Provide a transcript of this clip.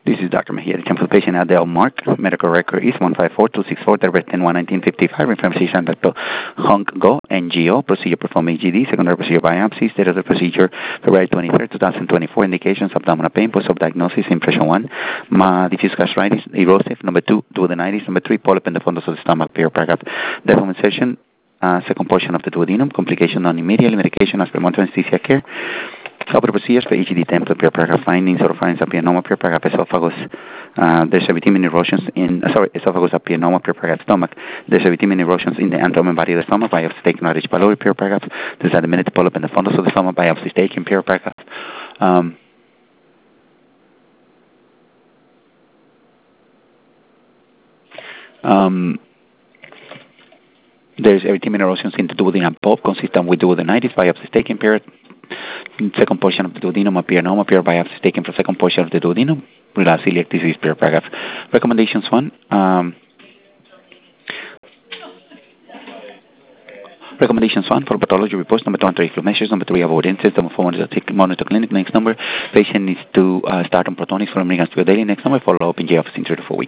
This is Dr. Mejia. The temple patient Adele Mark. Medical record is 154264, Date 10/1/1955. Information Dr. Hong Go, NGO. Procedure performed AGD. Secondary procedure biopsy. State of the procedure February 23rd, 2024. Indications abdominal pain. Post-op diagnosis. Impression 1. Diffuse gastritis. Erosive. Number 2. Duodenitis. Number 3. Polyp in the fundus of the stomach. Pure paragraph. Deform insertion. Second portion of the duodenum. Complication non-immediately. Medication as per monitoring anesthesia care. Operative procedures for HED template, pure paragraph findings, oropharynx, apianoma, pure paragraph esophagus. There's a vitamin erosions in, esophagus, apianoma, pure paragraph stomach. There's a vitamin erosions in the abdomen body of the stomach, biopsy taken at H. pylori, pure paragraph. There's a diminutive polyp in the fundus of the stomach, biopsy taken, pure paragraph. There's erythema erosions in the duodenum bulb consistent with duodenitis, biopsy taken, period. Second portion of the duodenum, apianoma, pure biopsy taken from second portion of the duodenum, relapse celiac disease, pure paragraph. Recommendations 1. Recommendations 1 for pathology reports. Number 2, anti-reflux measures. Number 3, avoidances. Number 4, monitor clinic. Next number, patient needs to start on Protonix for American daily. Next number, follow up in J office in 3 to 4 weeks.